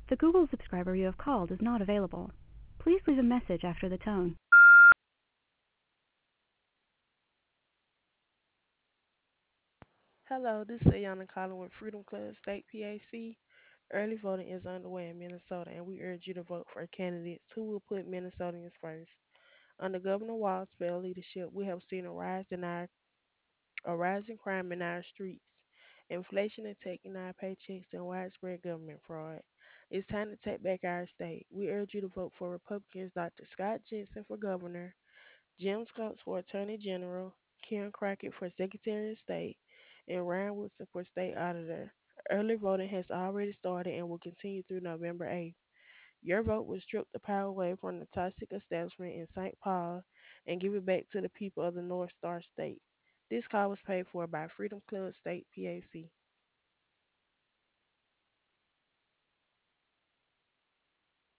The Google subscriber you have called is not available. Please leave a message after the tone. Hello, this is Ayana calling with Freedom Club State PAC. Early voting is underway in Minnesota, and we urge you to vote for candidates who will put Minnesotans first. Under Governor Walz's failed leadership, we have seen a rise in crime in our streets, inflation attacking our paychecks, and widespread government fraud. It's time to take back our state. We urge you to vote for Republicans Dr. Scott Jensen for governor, Jim Scopes for Attorney General, Karen Crockett for Secretary of State, and Ryan Wilson for State Auditor. Early voting has already started and will continue through November 8th. Your vote will strip the power away from the toxic establishment in St. Paul and give it back to the people of the North Star State. This call was paid for by Freedom Club State PAC.